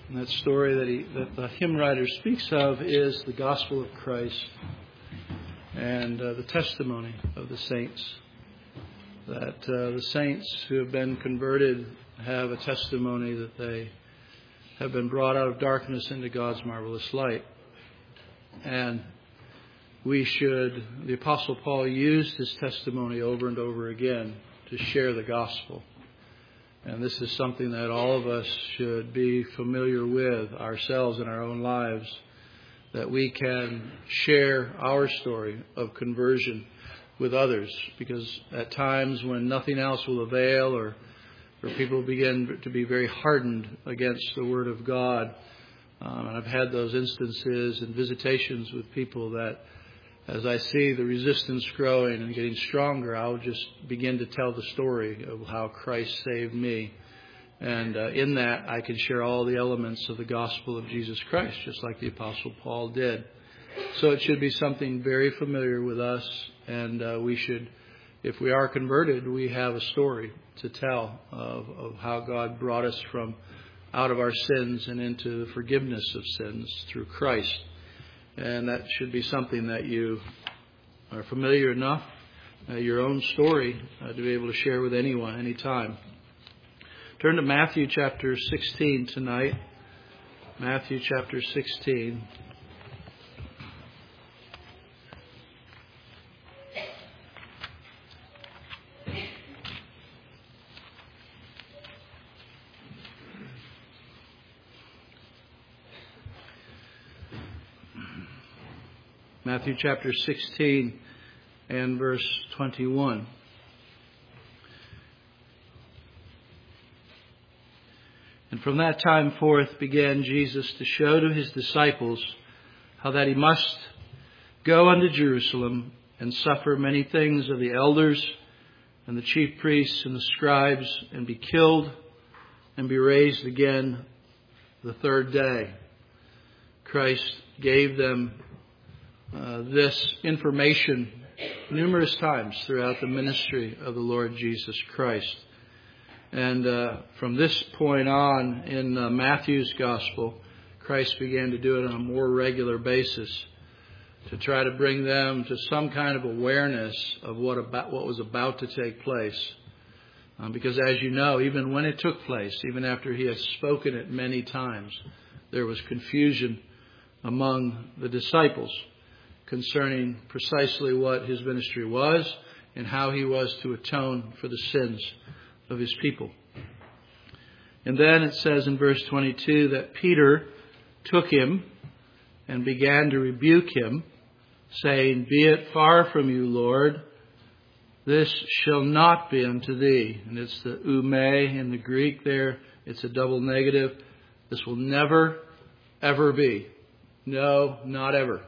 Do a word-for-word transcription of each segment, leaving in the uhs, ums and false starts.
And that story that, he, that the hymn writer speaks of is the gospel of Christ and uh, the testimony of the saints. That uh, the saints who have been converted have a testimony that they have been brought out of darkness into God's marvelous light. And we should, the Apostle Paul used his testimony over and over again to share the gospel. And this is something that all of us should be familiar with ourselves in our own lives, that we can share our story of conversion with others. Because at times when nothing else will avail, or, or people begin to be very hardened against the Word of God, um, and I've had those instances and visitations with people that as I see the resistance growing and getting stronger, I'll just begin to tell the story of how Christ saved me. And uh, in that, I can share all the elements of the gospel of Jesus Christ, just like the Apostle Paul did. So it should be something very familiar with us. And uh, we should, if we are converted, we have a story to tell of, of how God brought us from out of our sins and into the forgiveness of sins through Christ. And that should be something that you are familiar enough, uh, your own story, uh, to be able to share with anyone, anytime. Turn to Matthew chapter sixteen tonight. Matthew chapter sixteen. Matthew chapter sixteen and verse twenty-one. And from that time forth began Jesus to show to his disciples how that he must go unto Jerusalem and suffer many things of the elders and the chief priests and the scribes, and be killed and be raised again the third day. Christ gave them Uh, this information numerous times throughout the ministry of the Lord Jesus Christ. And uh, from this point on in uh, Matthew's gospel, Christ began to do it on a more regular basis to try to bring them to some kind of awareness of what about what was about to take place. Um, because as you know, even when it took place, even after he had spoken it many times, there was confusion among the disciples concerning precisely what his ministry was and how he was to atone for the sins of his people. And then it says in verse twenty-two that Peter took him and began to rebuke him, saying, "Be it far from you, Lord, this shall not be unto thee." And it's the ume in the Greek there. It's a double negative. This will never, ever be. No, not ever.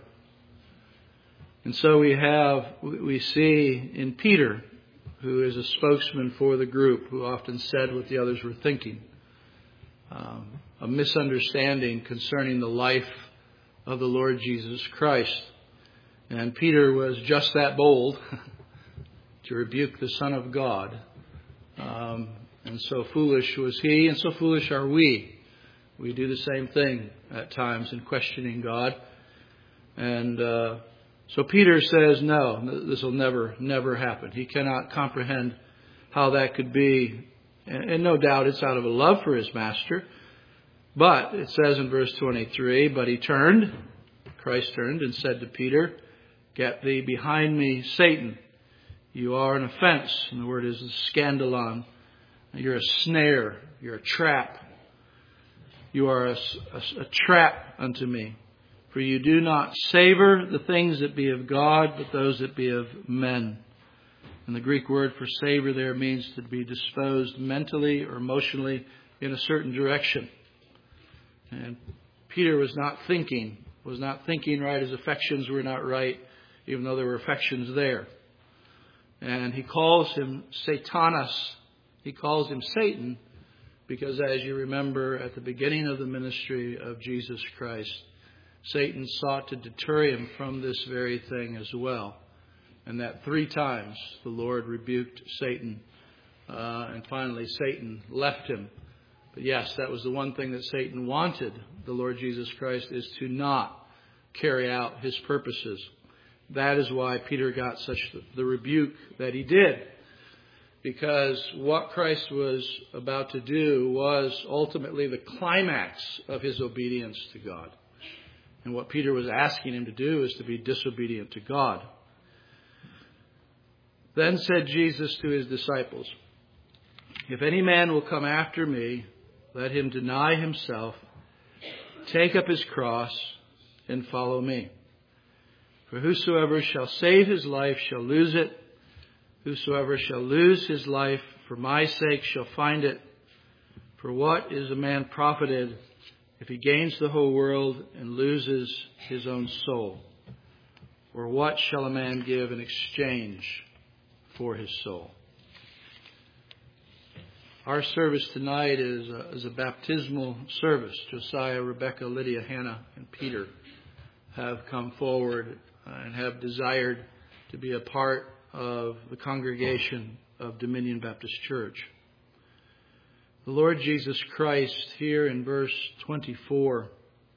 And so we have, we see in Peter, who is a spokesman for the group, who often said what the others were thinking, um, a misunderstanding concerning the life of the Lord Jesus Christ. And Peter was just that bold to rebuke the Son of God. Um, and so foolish was he, and so foolish are we. We do the same thing at times in questioning God. And uh So Peter says, no, this will never, never happen. He cannot comprehend how that could be. And no doubt it's out of a love for his master. But it says in verse twenty-three, but he turned, Christ turned and said to Peter, "Get thee behind me, Satan. You are an offense." And the word is scandalon. You're a snare. You're a trap. You are a, a, a trap unto me. For you do not savor the things that be of God, but those that be of men. And the Greek word for savor there means to be disposed mentally or emotionally in a certain direction. And Peter was not thinking, was not thinking right. His affections were not right, even though there were affections there. And he calls him Satanas. He calls him Satan because, as you remember, at the beginning of the ministry of Jesus Christ, Satan sought to deter him from this very thing as well. And that three times the Lord rebuked Satan. Uh, and finally Satan left him But yes, that was the one thing that Satan wanted the Lord Jesus Christ, is to not carry out his purposes. That is why Peter got such the rebuke that he did. Because what Christ was about to do was ultimately the climax of his obedience to God. And what Peter was asking him to do is to be disobedient to God. Then said Jesus to his disciples, "If any man will come after me, let him deny himself, take up his cross, and follow me. For whosoever shall save his life shall lose it. Whosoever shall lose his life for my sake shall find it. For what is a man profited if he gains the whole world and loses his own soul? Or what shall a man give in exchange for his soul?" Our service tonight is a, is a baptismal service. Josiah, Rebecca, Lydia, Hannah, and Peter have come forward and have desired to be a part of the congregation of Dominion Baptist Church. The Lord Jesus Christ, here in verse twenty-four,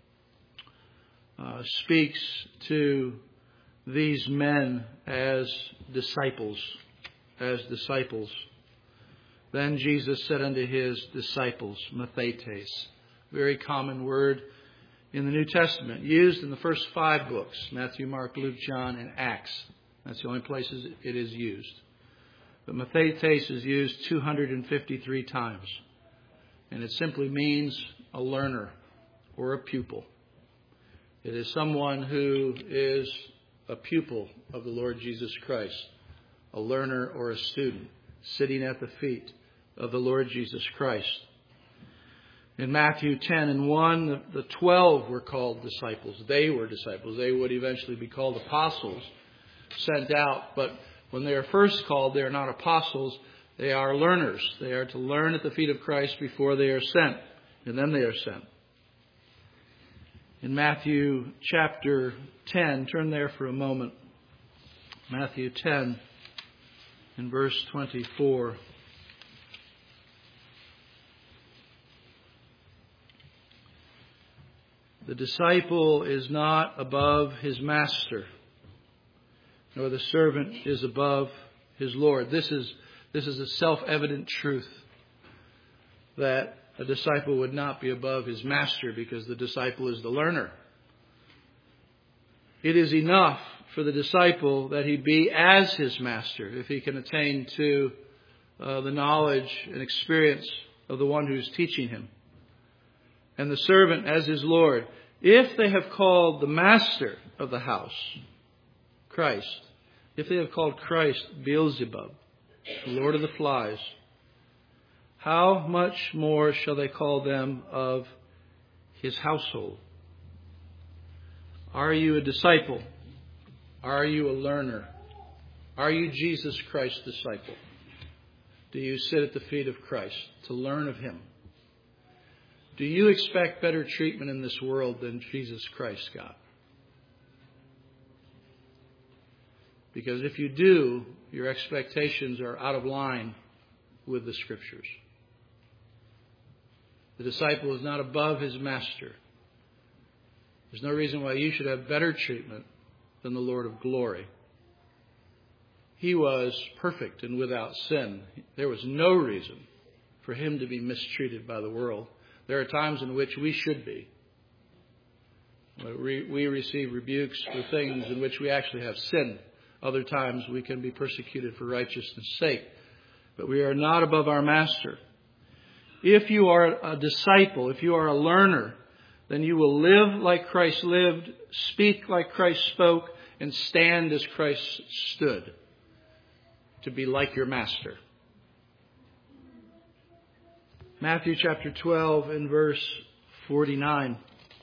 uh, speaks to these men as disciples, as disciples. Then Jesus said unto his disciples, mathetes, very common word in the New Testament, used in the first five books, Matthew, Mark, Luke, John, and Acts. That's the only places it is used. But mathetes is used two hundred fifty-three times. And it simply means a learner or a pupil. It is someone who is a pupil of the Lord Jesus Christ, a learner or a student, sitting at the feet of the Lord Jesus Christ. In Matthew ten and one, the, the twelve were called disciples. They were disciples. They would eventually be called apostles, sent out. But when they are first called, they are not apostles. They are learners. They are to learn at the feet of Christ before they are sent. And then they are sent. In Matthew chapter ten, turn there for a moment. Matthew ten in verse twenty-four. The disciple is not above his master, nor the servant is above his Lord. This is, this is a self-evident truth, that a disciple would not be above his master because the disciple is the learner. It is enough for the disciple that he be as his master if he can attain to uh, the knowledge and experience of the one who is teaching him. And the servant as his Lord. If they have called the master of the house Christ, if they have called Christ Beelzebub, the Lord of the flies, how much more shall they call them of his household? Are you a disciple? Are you a learner? Are you Jesus Christ's disciple? Do you sit at the feet of Christ to learn of him? Do you expect better treatment in this world than Jesus Christ got? Because if you do, your expectations are out of line with the Scriptures. The disciple is not above his master. There's no reason why you should have better treatment than the Lord of glory. He was perfect and without sin. There was no reason for him to be mistreated by the world. There are times in which we should be. We receive rebukes for things in which we actually have sinned. Other times we can be persecuted for righteousness' sake. But we are not above our master. If you are a disciple, if you are a learner, then you will live like Christ lived, speak like Christ spoke, and stand as Christ stood, to be like your master. Matthew chapter twelve and verse forty-nine.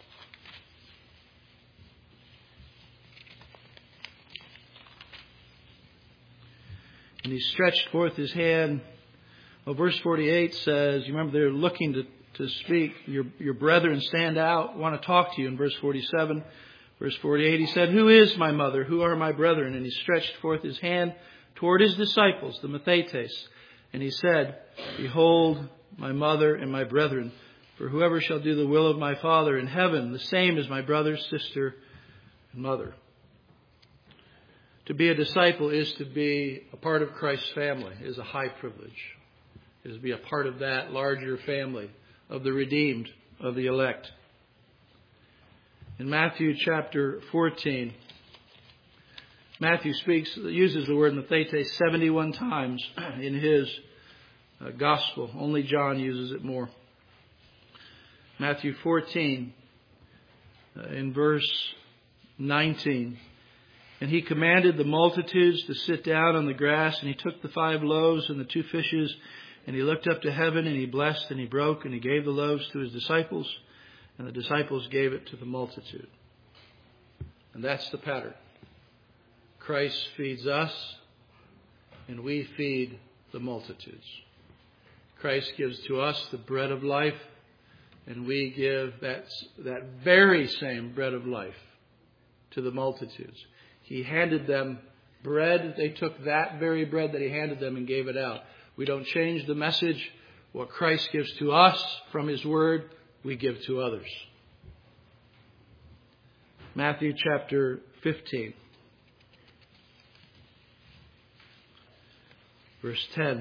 And he stretched forth his hand. Well, verse forty-eight says, you remember they're looking to, to speak. Your, your brethren stand out, want to talk to you. In verse forty-seven, verse forty-eight, he said, who is my mother? Who are my brethren? And he stretched forth his hand toward his disciples, the mathetes, And he said, Behold, my mother and my brethren, for whoever shall do the will of my Father in heaven, the same is my brother, sister, and mother. To be a disciple is to be a part of Christ's family, is a high privilege. It is to be a part of that larger family of the redeemed, of the elect. In Matthew chapter fourteen, Matthew speaks, uses the word mathete seventy-one times in his uh, gospel. Only John uses it more. Matthew fourteen, uh, in verse nineteen. And he commanded the multitudes to sit down on the grass, and he took the five loaves and the two fishes, and he looked up to heaven, and he blessed, and he broke, and he gave the loaves to his disciples, and the disciples gave it to the multitude. And that's the pattern. Christ feeds us, and we feed the multitudes. Christ gives to us the bread of life, and we give that, that very same bread of life to the multitudes. He handed them bread. They took that very bread that he handed them and gave it out. We don't change the message. What Christ gives to us from his word, we give to others. Matthew chapter fifteen. Verse ten.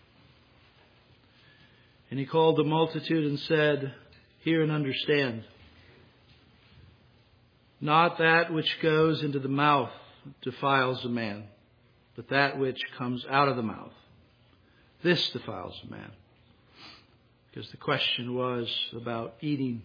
And he called the multitude and said, Hear and understand. Not that which goes into the mouth defiles a man, but that which comes out of the mouth. This defiles a man. Because the question was about eating.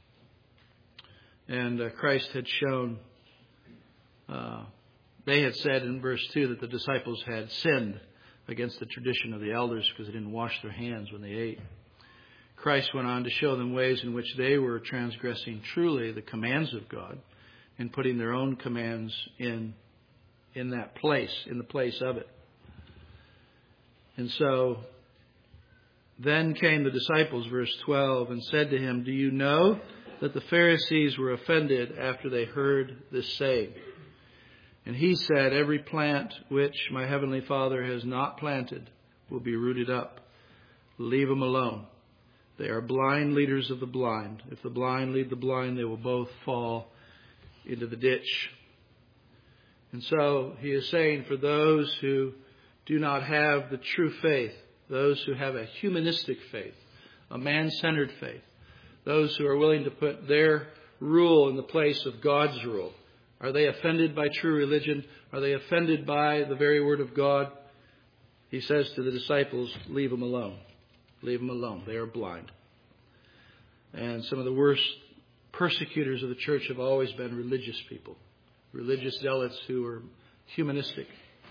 And uh, Christ had shown, uh, they had said in verse two that the disciples had sinned against the tradition of the elders because they didn't wash their hands when they ate. Christ went on to show them ways in which they were transgressing truly the commands of God and putting their own commands in, in that place, in the place of it. And so then came the disciples, verse twelve, and said to him, Do you know that the Pharisees were offended after they heard this saying? And he said, Every plant which my heavenly Father has not planted will be rooted up. Leave them alone. They are blind leaders of the blind. If the blind lead the blind, they will both fall into the ditch. And so he is saying, for those who do not have the true faith, those who have a humanistic faith, a man-centered faith, those who are willing to put their rule in the place of God's rule, are they offended by true religion? Are they offended by the very word of God? He says to the disciples, leave them alone. Leave them alone. They are blind. And some of the worst persecutors of the church have always been religious people, religious zealots who are humanistic.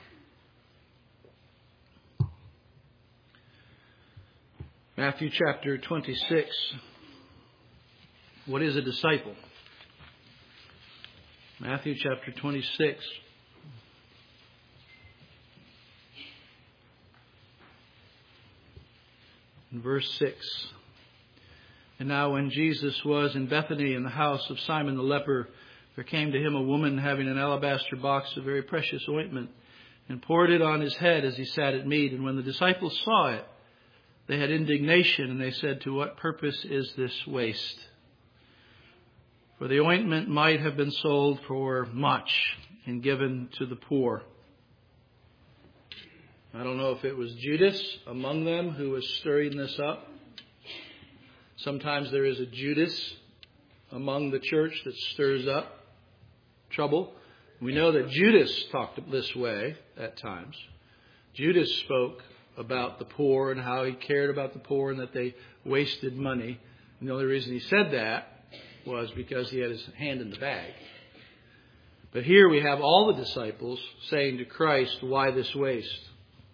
Matthew chapter twenty-six. What is a disciple? Matthew chapter twenty-six. In verse six. And now when Jesus was in Bethany in the house of Simon the leper, there came to him a woman having an alabaster box of very precious ointment, and poured it on his head as he sat at meat. And when the disciples saw it, they had indignation, and they said, To what purpose is this waste? For the ointment might have been sold for much and given to the poor. I don't know if it was Judas among them who was stirring this up. Sometimes there is a Judas among the church that stirs up trouble. We know that Judas talked this way at times. Judas spoke about the poor and how he cared about the poor and that they wasted money. And the only reason he said that was because he had his hand in the bag. But here we have all the disciples saying to Christ, why this waste?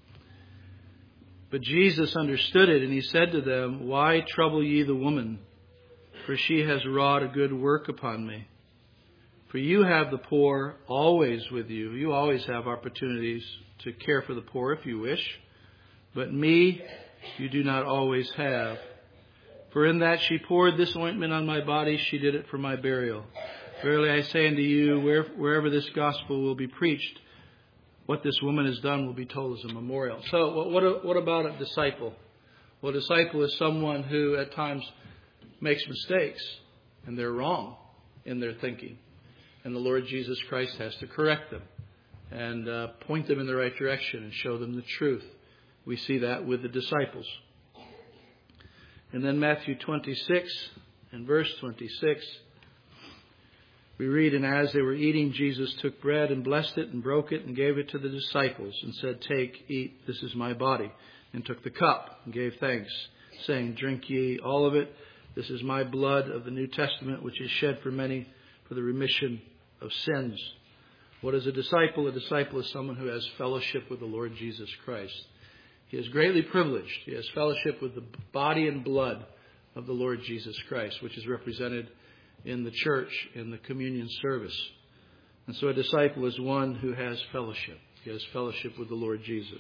But Jesus understood it, and he said to them, Why trouble ye the woman? For she has wrought a good work upon me. For you have the poor always with you. You always have opportunities to care for the poor if you wish. But me you do not always have. For in that she poured this ointment on my body, she did it for my burial. Verily I say unto you, where, wherever this gospel will be preached what this woman has done will be told as a memorial. So what, what, what about a disciple? Well, a disciple is someone who at times makes mistakes, and they're wrong in their thinking. And the Lord Jesus Christ has to correct them and uh, point them in the right direction and show them the truth. We see that with the disciples. And then Matthew twenty-six and verse twenty-six, we read, "And as they were eating, Jesus took bread and blessed it and broke it and gave it to the disciples and said, 'Take, eat, this is my body.' And took the cup and gave thanks, saying, 'Drink ye all of it. This is my blood of the New Testament, which is shed for many for the remission of sins.'" What is a disciple? A disciple is someone who has fellowship with the Lord Jesus Christ. He is greatly privileged. He has fellowship with the body and blood of the Lord Jesus Christ, which is represented in the church, in the communion service. And so a disciple is one who has fellowship. He has fellowship with the Lord Jesus.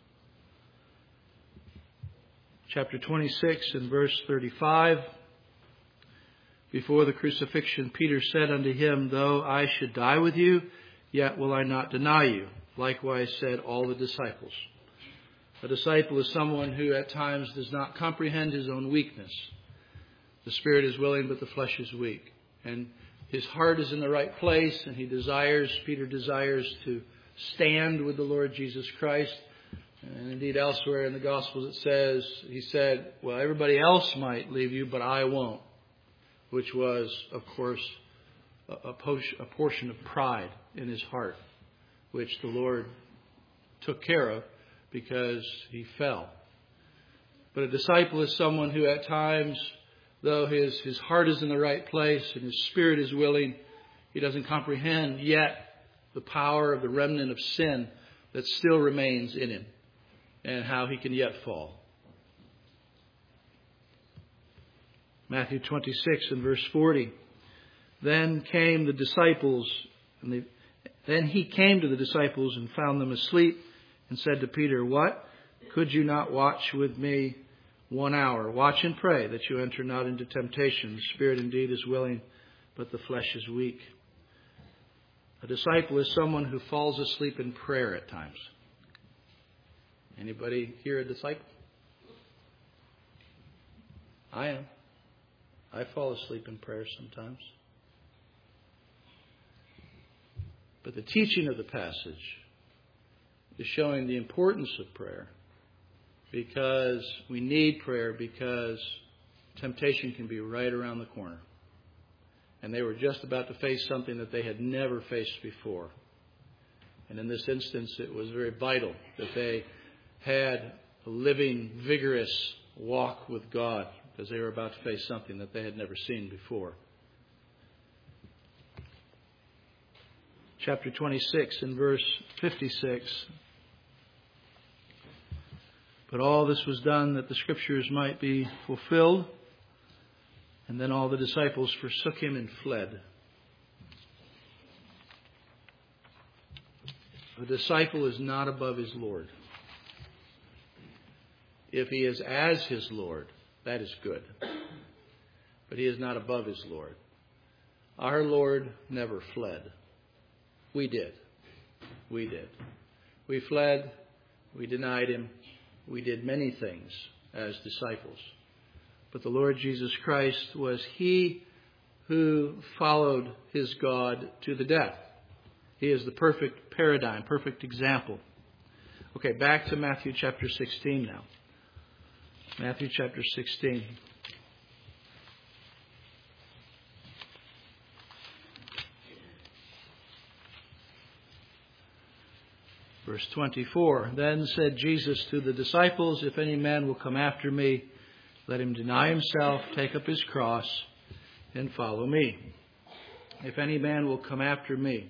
Chapter twenty-six and verse thirty-five. "Before the crucifixion, Peter said unto him, Though I should die with you, yet will I not deny you. Likewise said all the disciples." A disciple is someone who at times does not comprehend his own weakness. The spirit is willing, but the flesh is weak. And his heart is in the right place, and he desires, Peter desires to stand with the Lord Jesus Christ. And indeed, elsewhere in the Gospels it says, he said, well, everybody else might leave you, but I won't. Which was, of course, a, a portion of pride in his heart, which the Lord took care of because he fell. But a disciple is someone who at times, though his, his heart is in the right place and his spirit is willing, he doesn't comprehend yet the power of the remnant of sin that still remains in him and how he can yet fall. Matthew twenty-six and verse forty. Then came the disciples, and they, then he came to the disciples and found them asleep and said to Peter, "What? Could you not watch with me one hour? Watch and pray that you enter not into temptation. The spirit indeed is willing, but the flesh is weak." A disciple is someone who falls asleep in prayer at times. Anybody here a disciple? I am. I fall asleep in prayer sometimes. But the teaching of the passage is showing the importance of prayer, because we need prayer, because temptation can be right around the corner. And they were just about to face something that they had never faced before. And in this instance, it was very vital that they had a living, vigorous walk with God, because they were about to face something that they had never seen before. Chapter twenty-six and verse fifty-six. "But all this was done that the Scriptures might be fulfilled. And then all the disciples forsook him and fled." A disciple is not above his Lord. If he is as his Lord, that is good. But he is not above his Lord. Our Lord never fled. We did. We did. We fled. We denied him. We did many things as disciples. But the Lord Jesus Christ was he who followed his God to the death. He is the perfect paradigm, perfect example. Okay, back to Matthew chapter sixteen now. Matthew chapter sixteen. Verse twenty-four. "Then said Jesus to the disciples, If any man will come after me, let him deny himself, take up his cross, and follow me. If any man will come after me."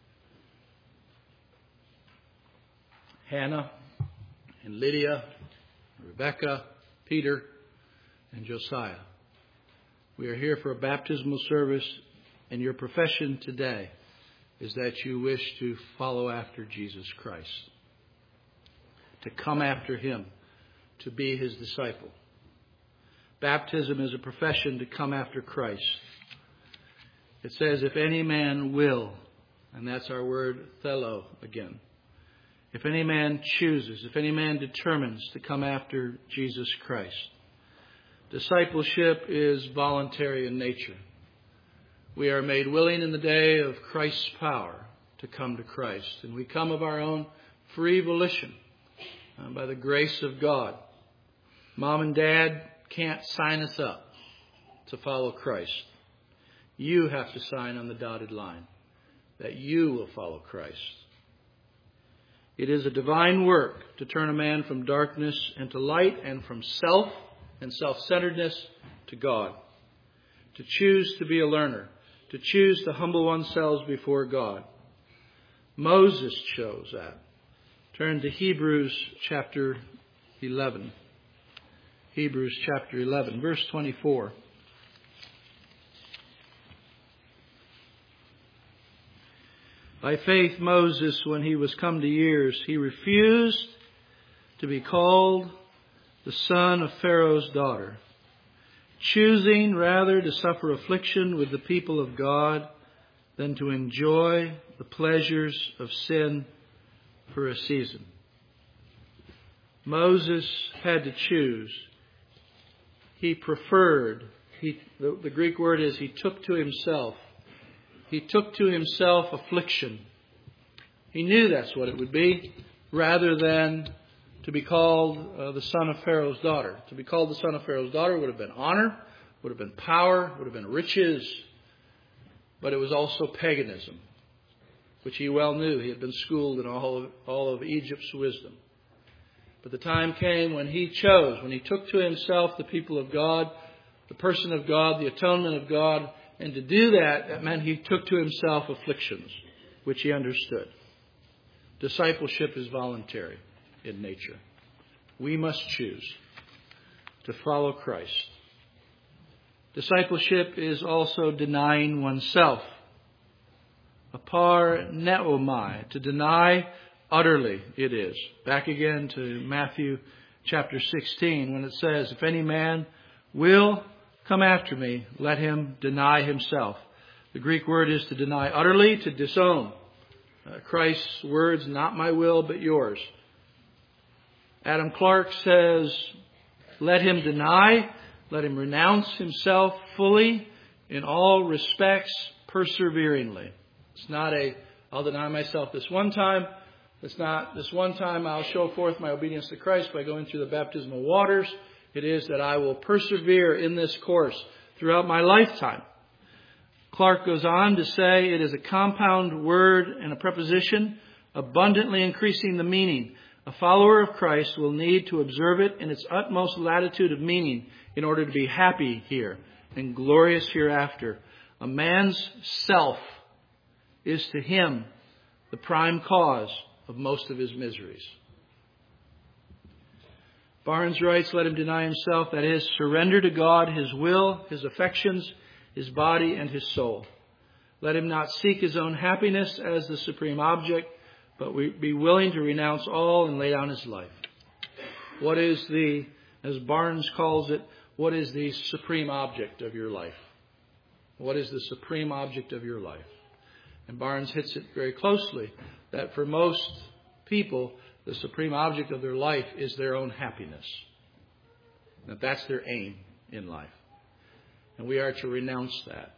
Hannah and Lydia, Rebecca, Peter, and Josiah. We are here for a baptismal service, and your profession today is that you wish to follow after Jesus Christ, to come after him, to be his disciple. Baptism is a profession to come after Christ. It says, if any man will, and that's our word, thelo again. if any man chooses, if any man determines to come after Jesus Christ. Discipleship is voluntary in nature. We are made willing in the day of Christ's power to come to Christ. And we come of our own free volition uh, by the grace of God. Mom and Dad can't sign us up to follow Christ. You have to sign on the dotted line that you will follow Christ. It is a divine work to turn a man from darkness into light and from self and self-centeredness to God. To choose to be a learner. To choose to humble oneself before God. Moses chose that. Turn to Hebrews chapter eleven. Hebrews chapter eleven, verse twenty-four. By faith, Moses, when he was come to years, he refused to be called the son of Pharaoh's daughter, choosing rather to suffer affliction with the people of God than to enjoy the pleasures of sin for a season. Moses had to choose. He preferred, he, the, the Greek word is he took to himself. He took to himself affliction. He knew that's what it would be, rather than to be called uh, the son of Pharaoh's daughter. To be called the son of Pharaoh's daughter would have been honor, would have been power, would have been riches, but it was also paganism, which he well knew. He had been schooled in all of, all of Egypt's wisdom. But the time came when he chose, when he took to himself the people of God, the person of God, the atonement of God. And to do that, that meant he took to himself afflictions, which he understood. Discipleship is voluntary in nature. We must choose to follow Christ. Discipleship is also denying oneself. Apar neomai, to deny utterly it is. Back again to Matthew chapter sixteen, when it says, if any man will come after me, let him deny himself. The Greek word is to deny utterly, to disown. Uh, Christ's words, not my will, but yours. Adam Clarke says, let him deny, let him renounce himself fully in all respects, perseveringly. It's not a, I'll deny myself this one time. It's not this one time I'll show forth my obedience to Christ by going through the baptismal waters. It is that I will persevere in this course throughout my lifetime. Clarke goes on to say it is a compound word and a preposition, abundantly increasing the meaning. A follower of Christ will need to observe it in its utmost latitude of meaning in order to be happy here and glorious hereafter. A man's self is to him the prime cause of most of his miseries. Barnes writes, let him deny himself, that is, surrender to God his will, his affections, his body, and his soul. Let him not seek his own happiness as the supreme object, but be willing to renounce all and lay down his life. What is the, as Barnes calls it, what is the supreme object of your life? What is the supreme object of your life? And Barnes hits it very closely, that for most people, the supreme object of their life is their own happiness. That that's their aim in life. And we are to renounce that.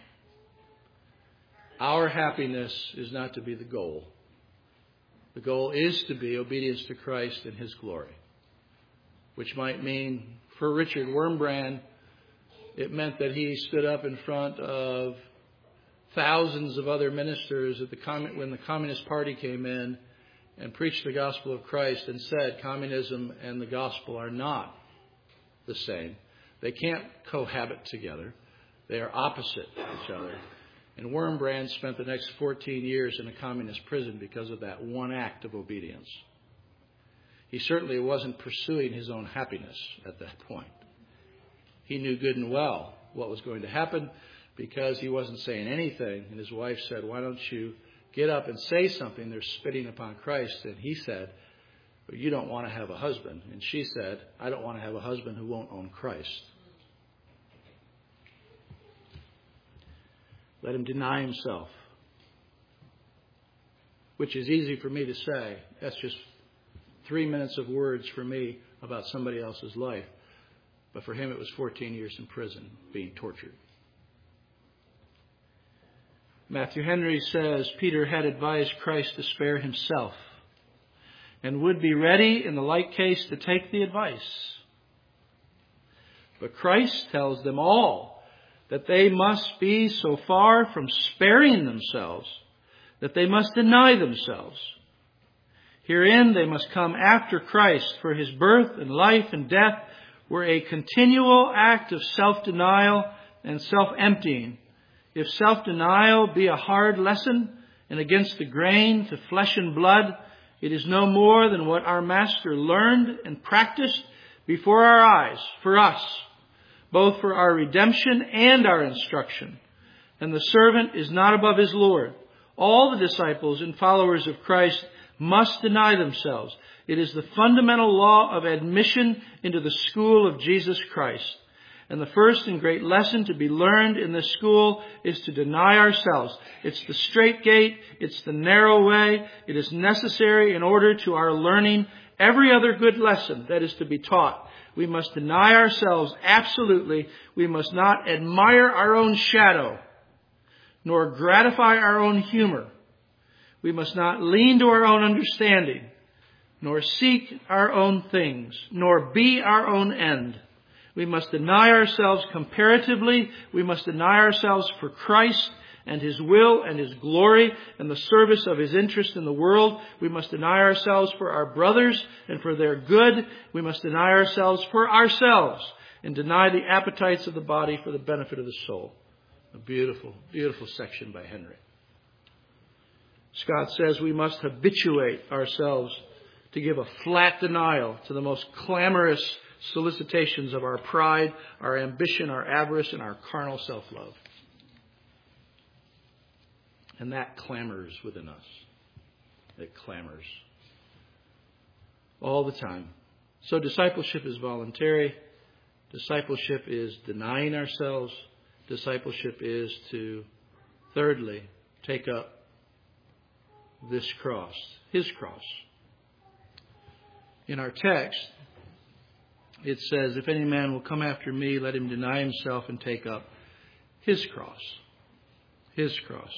Our happiness is not to be the goal. The goal is to be obedience to Christ and his glory. Which might mean, for Richard Wurmbrand, it meant that he stood up in front of thousands of other ministers at the commun- when the Communist Party came in and preached the gospel of Christ and said communism and the gospel are not the same. They can't cohabit together. They are opposite each other. And Wurmbrand spent the next fourteen years in a communist prison because of that one act of obedience. He certainly wasn't pursuing his own happiness at that point. He knew good and well what was going to happen because he wasn't saying anything. And his wife said, why don't you get up and say something? They're spitting upon Christ. And he said, but you don't want to have a husband. And she said, I don't want to have a husband who won't own Christ. Let him deny himself. which is easy for me to say. That's just three minutes of words for me about somebody else's life. But for him, it was fourteen years in prison, being tortured. Matthew Henry says Peter had advised Christ to spare himself and would be ready in the like case to take the advice. But Christ tells them all that they must be so far from sparing themselves that they must deny themselves. Herein they must come after Christ, for his birth and life and death were a continual act of self-denial and self-emptying. If self-denial be a hard lesson and against the grain to flesh and blood, it is no more than what our Master learned and practiced before our eyes for us, both for our redemption and our instruction. And the servant is not above his Lord. All the disciples and followers of Christ must deny themselves. It is the fundamental law of admission into the school of Jesus Christ. And the first and great lesson to be learned in this school is to deny ourselves. It's the straight gate. It's the narrow way. It is necessary in order to our learning every other good lesson that is to be taught. We must deny ourselves absolutely. We must not admire our own shadow, nor gratify our own humor. We must not lean to our own understanding, nor seek our own things, nor be our own end. We must deny ourselves comparatively. We must deny ourselves for Christ and his will and his glory and the service of his interest in the world. We must deny ourselves for our brothers and for their good. We must deny ourselves for ourselves and deny the appetites of the body for the benefit of the soul. A beautiful, beautiful section by Henry. Scott says we must habituate ourselves to give a flat denial to the most clamorous solicitations of our pride, our ambition, our avarice, and our carnal self-love. And that clamors within us. It clamors all the time. So discipleship is voluntary. Discipleship is denying ourselves. Discipleship is to, thirdly, take up this cross, his cross. In our text, it says, if any man will come after me, let him deny himself and take up his cross. His cross.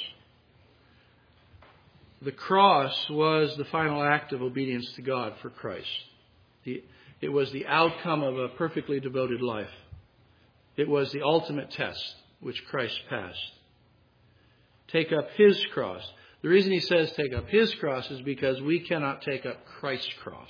The cross was the final act of obedience to God for Christ. The, it was the outcome of a perfectly devoted life. It was the ultimate test which Christ passed. Take up his cross. The reason he says take up his cross is because we cannot take up Christ's cross.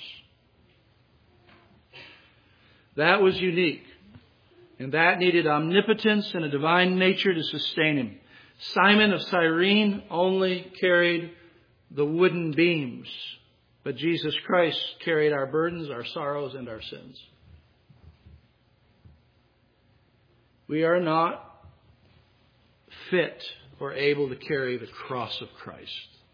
That was unique. And that needed omnipotence and a divine nature to sustain him. Simon of Cyrene only carried the wooden beams. But Jesus Christ carried our burdens, our sorrows, and our sins. We are not fit or able to carry the cross of Christ.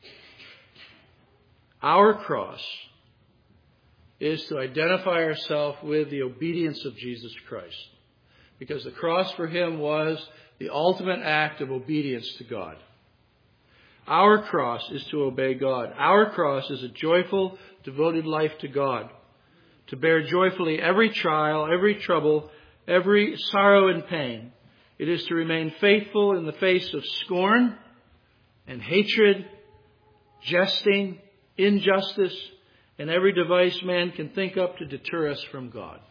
Our cross is to identify ourselves with the obedience of Jesus Christ. Because the cross for him was the ultimate act of obedience to God. Our cross is to obey God. Our cross is a joyful, devoted life to God. To bear joyfully every trial, every trouble, every sorrow and pain. It is to remain faithful in the face of scorn and hatred, jesting, injustice, and every device man can think up to deter us from God.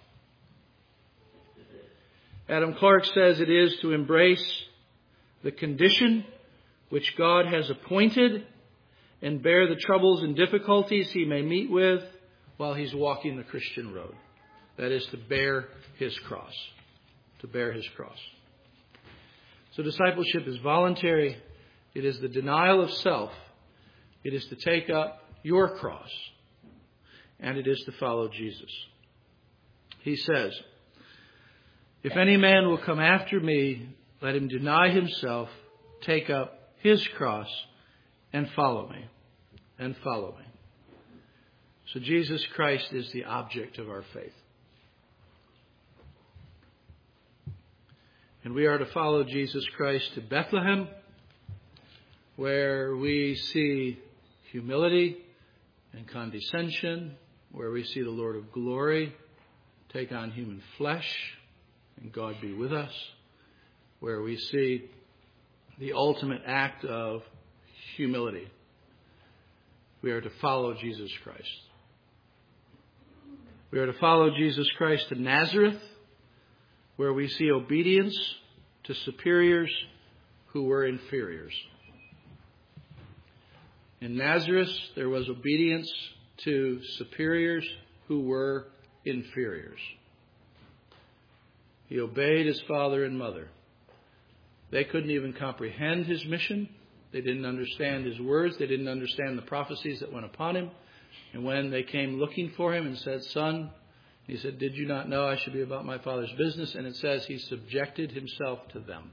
Adam Clarke says it is to embrace the condition which God has appointed and bear the troubles and difficulties he may meet with while he's walking the Christian road. That is to bear his cross. To bear his cross. So discipleship is voluntary. It is the denial of self. It is to take up your cross. And it is to follow Jesus. He says, if any man will come after me, let him deny himself, take up his cross, and follow me. And follow me. So Jesus Christ is the object of our faith. And we are to follow Jesus Christ to Bethlehem, where we see humility and condescension, where we see the Lord of glory take on human flesh and God be with us, where we see the ultimate act of humility. We are to follow Jesus Christ. We are to follow Jesus Christ to Nazareth, where we see obedience to superiors who were inferiors. In Nazareth, there was obedience to superiors who were inferiors. He obeyed his father and mother. They couldn't even comprehend his mission. They didn't understand his words. They didn't understand the prophecies that went upon him. And when they came looking for him and said, "Son," he said, "Did you not know I should be about my Father's business?" And it says he subjected himself to them.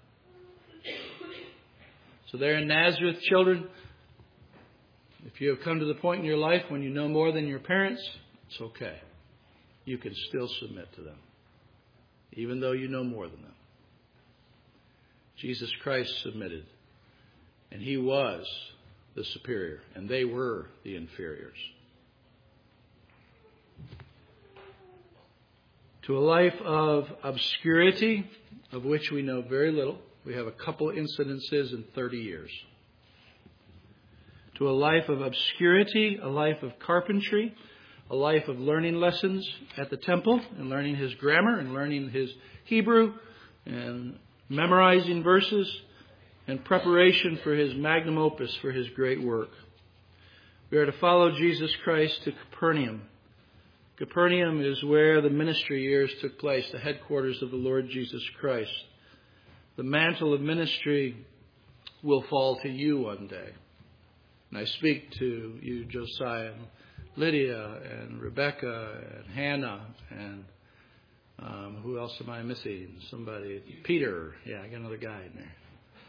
So there in Nazareth, children, if you have come to the point in your life when you know more than your parents, it's okay. You can still submit to them, even though you know more than them. Jesus Christ submitted, and he was the superior, and they were the inferiors. To a life of obscurity, of which we know very little. We have a couple incidences in thirty years. To a life of obscurity, a life of carpentry, a life of learning lessons at the temple and learning his grammar and learning his Hebrew and memorizing verses and preparation for his magnum opus, for his great work. We are to follow Jesus Christ to Capernaum. Capernaum is where the ministry years took place, the headquarters of the Lord Jesus Christ. The mantle of ministry will fall to you one day. And I speak to you, Josiah, and Lydia, and Rebecca, and Hannah, and um, who else am I missing? Somebody, Peter. Yeah, I got another guy in there.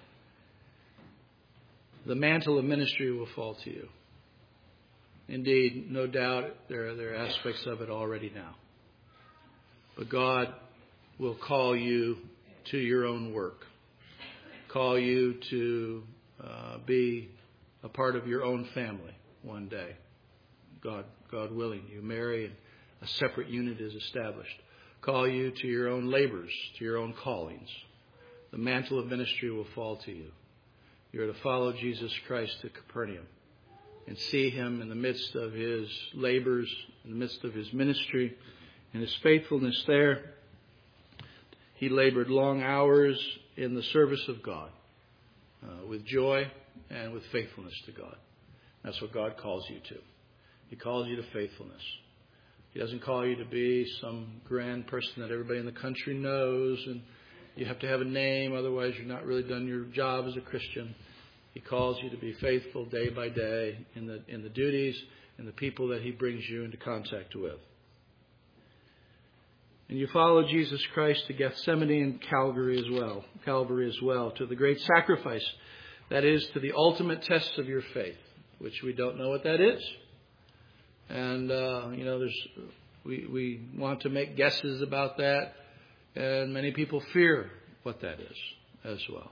The mantle of ministry will fall to you. Indeed, no doubt there are, there are aspects of it already now. But God will call you to your own work, call you to uh, be a part of your own family one day. God, God willing, you marry and a separate unit is established. Call you to your own labors, to your own callings. The mantle of ministry will fall to you. You are to follow Jesus Christ to Capernaum and see him in the midst of his labors, in the midst of his ministry, and his faithfulness there. He labored long hours in the service of God uh, with joy and with faithfulness to God. That's what God calls you to. He calls you to faithfulness. He doesn't call you to be some grand person that everybody in the country knows and you have to have a name, otherwise you're not really done your job as a Christian. He calls you to be faithful day by day in the in the duties and the people that he brings you into contact with. And you follow Jesus Christ to Gethsemane and Calvary as well, Calvary as well, to the great sacrifice, that is, to the ultimate test of your faith, which we don't know what that is. And, uh, you know, there's we, we want to make guesses about that, and many people fear what that is as well.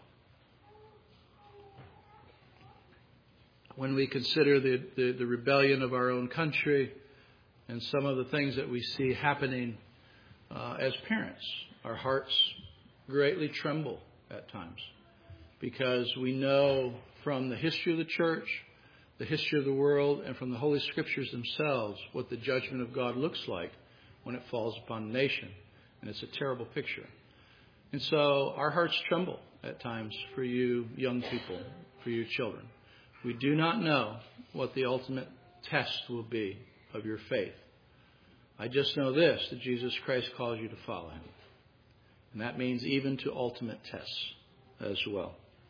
When we consider the, the, the rebellion of our own country and some of the things that we see happening uh, as parents, our hearts greatly tremble at times because we know from the history of the church, the history of the world, and from the Holy Scriptures themselves what the judgment of God looks like when it falls upon a nation. And it's a terrible picture. And so our hearts tremble at times for you young people, for you children. We do not know what the ultimate test will be of your faith. I just know this, that Jesus Christ calls you to follow him. And that means even to ultimate tests as well.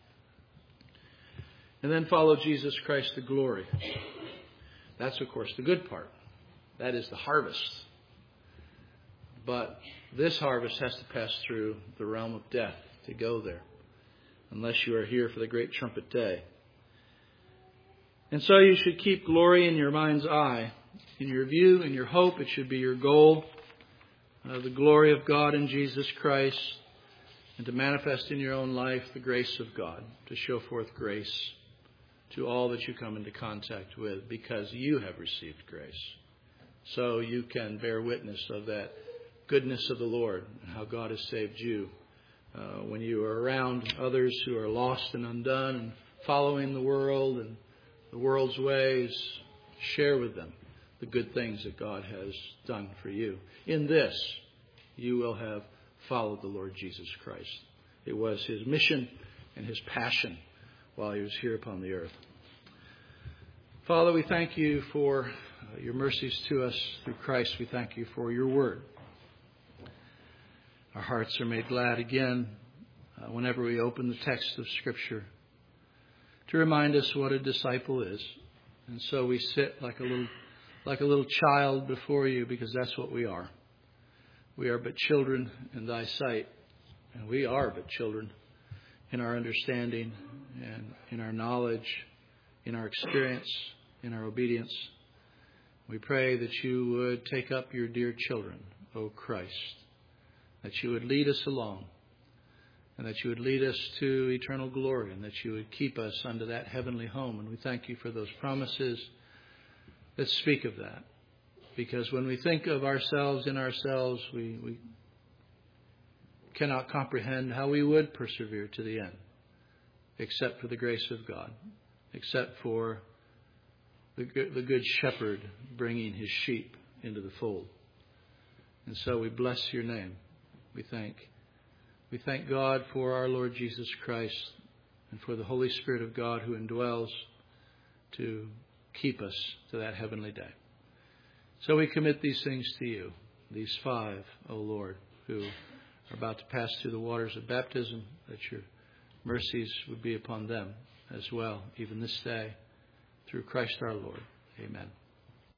And then follow Jesus Christ to glory. That's, of course, the good part. That is the harvest. But this harvest has to pass through the realm of death to go there, unless you are here for the great trumpet day. And so you should keep glory in your mind's eye, in your view, in your hope. It should be your goal, uh, the glory of God in Jesus Christ, and to manifest in your own life the grace of God, to show forth grace to all that you come into contact with, because you have received grace. So you can bear witness of that goodness of the Lord and how God has saved you. Uh, when you are around others who are lost and undone and following the world and the world's ways, share with them the good things that God has done for you. In this, you will have followed the Lord Jesus Christ. It was his mission and his passion while he was here upon the earth. Father, we thank you for uh, your mercies to us through Christ. We thank you for your word. Our hearts are made glad again uh, whenever we open the text of Scripture to remind us what a disciple is. And so we sit like a little like a little child before you, because that's what we are. We are but children in thy sight, and we are but children in our understanding and in our knowledge, in our experience, in our obedience. We pray that you would take up your dear children, O Christ, that you would lead us along, and that you would lead us to eternal glory, and that you would keep us unto that heavenly home. And we thank you for those promises that speak of that. Because when we think of ourselves in ourselves, we, we cannot comprehend how we would persevere to the end, except for the grace of God, except for the, the good shepherd bringing his sheep into the fold. And so we bless your name. We thank We thank God for our Lord Jesus Christ and for the Holy Spirit of God who indwells to keep us to that heavenly day. So we commit these things to you, these five, O Lord, who are about to pass through the waters of baptism, that your mercies would be upon them as well, even this day, through Christ our Lord. Amen.